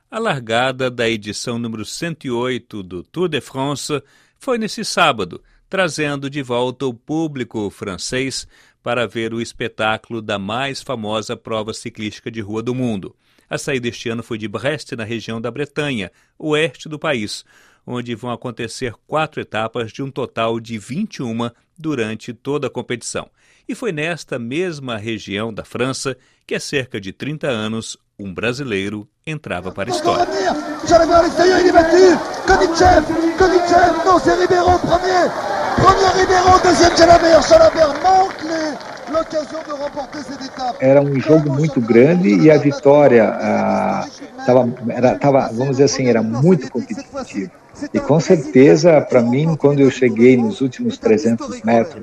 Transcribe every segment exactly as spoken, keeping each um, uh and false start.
A largada da edição número cento e oito do Tour de France foi nesse sábado, trazendo de volta o público francês para ver o espetáculo da mais famosa prova ciclística de rua do mundo. A saída este ano foi de Brest, na região da Bretanha, oeste do país, onde vão acontecer quatro etapas de um total de vinte e uma durante toda a competição. E foi nesta mesma região da França que há cerca de trinta anos um brasileiro entrava para a história. Era um jogo muito grande e a vitória estava, ah, tava, vamos dizer assim, era muito competitiva. E com certeza, para mim, quando eu cheguei nos últimos trezentos metros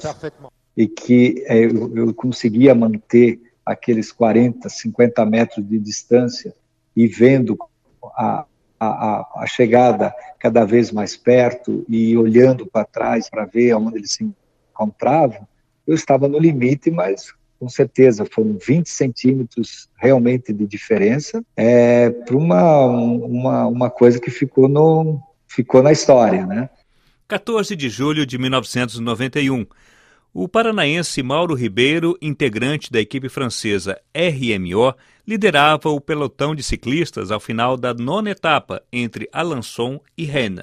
e que eu, eu conseguia manter aqueles quarenta, cinquenta metros de distância e vendo a, a, a chegada cada vez mais perto e olhando para trás para ver onde eles se encontravam, eu estava no limite, mas com certeza foram vinte centímetros realmente de diferença é, para uma, uma, uma coisa que ficou, no, ficou na história, né? quatorze de julho de mil novecentos e noventa e um. O paranaense Mauro Ribeiro, integrante da equipe francesa R M O, liderava o pelotão de ciclistas ao final da nona etapa entre Alençon e Rennes.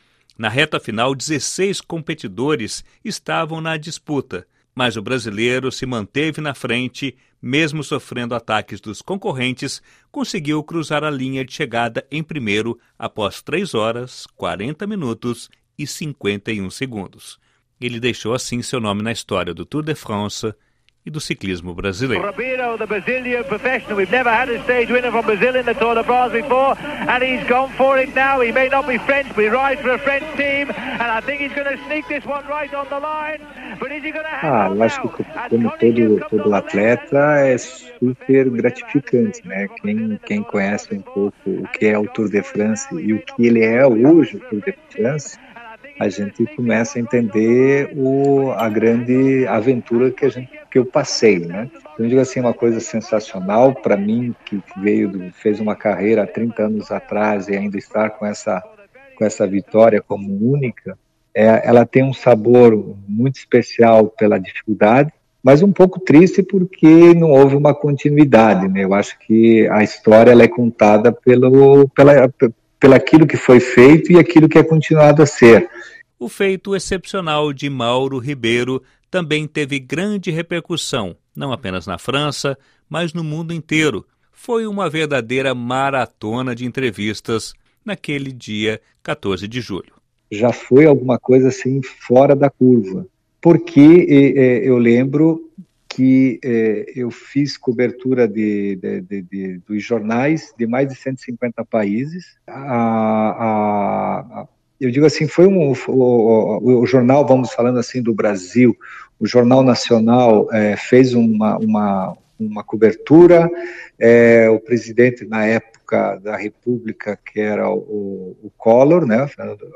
Na reta final, dezesseis competidores estavam na disputa, mas o brasileiro se manteve na frente, mesmo sofrendo ataques dos concorrentes, conseguiu cruzar a linha de chegada em primeiro após três horas, quarenta minutos e cinquenta e um segundos. Ele deixou assim seu nome na história do Tour de France e do ciclismo brasileiro. Ribeiro, the Brazilian professional. We've never had a stage winner from Brazil in the Tour de France before, and he's gone for it now. He may not be French, but he rides for a French team, and I think he's going to sneak this one right on the line. But is he going to hang Ah, eu acho que como todo, todo atleta é super gratificante, né? Quem, quem conhece um pouco o que é o Tour de France e o que ele é hoje, o Tour de France, a gente começa a entender o, a grande aventura que, a gente, que eu passei, né? Eu digo assim, uma coisa sensacional para mim, que veio do, fez uma carreira há trinta anos atrás e ainda estar com essa, com essa vitória como única, é, ela tem um sabor muito especial pela dificuldade, mas um pouco triste porque não houve uma continuidade, né? Eu acho que a história ela é contada pelo, pela, pelo aquilo que foi feito e aquilo que é continuado a ser. O feito excepcional de Mauro Ribeiro também teve grande repercussão, não apenas na França, mas no mundo inteiro. Foi uma verdadeira maratona de entrevistas naquele dia quatorze de julho. Já foi alguma coisa assim fora da curva, porque eh, eu lembro que eh, eu fiz cobertura de, de, de, de, dos jornais de mais de cento e cinquenta países. A, a, a, eu digo assim, foi um, o, o, o jornal, vamos falando assim, do Brasil, o Jornal Nacional eh, fez uma, uma, uma cobertura, eh, o presidente na época da República, que era o, o Collor, né,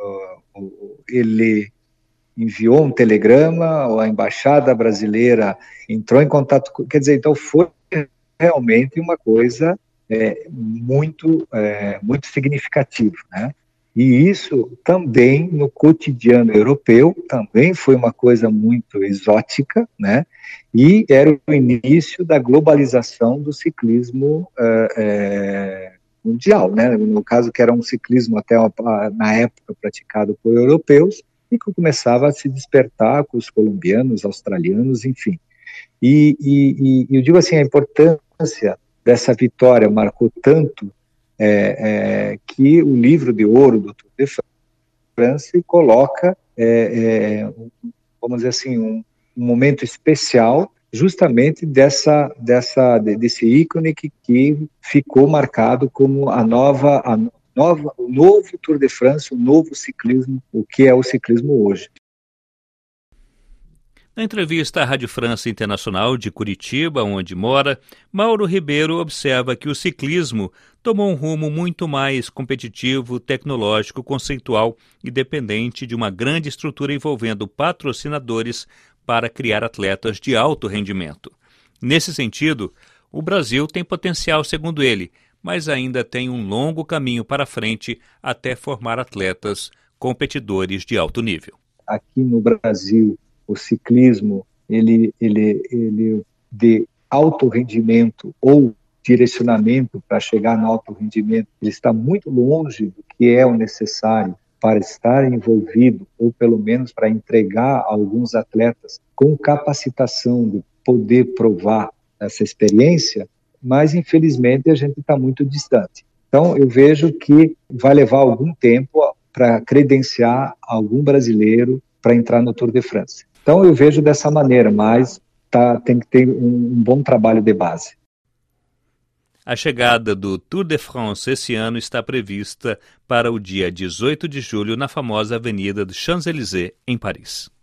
ele enviou um telegrama, a embaixada brasileira entrou em contato, quer dizer, então foi realmente uma coisa é, muito, é, muito significativa, né? E isso também no cotidiano europeu, também foi uma coisa muito exótica, né? E era o início da globalização do ciclismo é, é, mundial, né? No caso que era um ciclismo até na época praticado por europeus, e que começava a se despertar com os colombianos, australianos, enfim. E, e, e eu digo assim, a importância dessa vitória marcou tanto é, é, que o livro de ouro do Tour de France coloca, é, é, vamos dizer assim, um, um momento especial justamente dessa, dessa, desse ícone que, que ficou marcado como a nova... A, Nova, o novo Tour de France, o novo ciclismo, o que é o ciclismo hoje. Na entrevista à Rádio França Internacional de Curitiba, onde mora, Mauro Ribeiro observa que o ciclismo tomou um rumo muito mais competitivo, tecnológico, conceitual e dependente de uma grande estrutura envolvendo patrocinadores para criar atletas de alto rendimento. Nesse sentido, o Brasil tem potencial, segundo ele, mas ainda tem um longo caminho para frente até formar atletas competidores de alto nível. Aqui no Brasil, o ciclismo, ele, ele, ele de alto rendimento ou direcionamento para chegar no alto rendimento, ele está muito longe do que é o necessário para estar envolvido, ou pelo menos para entregar alguns atletas com capacitação de poder provar essa experiência, mas infelizmente a gente está muito distante. Então eu vejo que vai levar algum tempo para credenciar algum brasileiro para entrar no Tour de France. Então eu vejo dessa maneira, mas tá, tem que ter um, um bom trabalho de base. A chegada do Tour de France esse ano está prevista para o dia dezoito de julho na famosa Avenida dos Champs-Élysées, em Paris.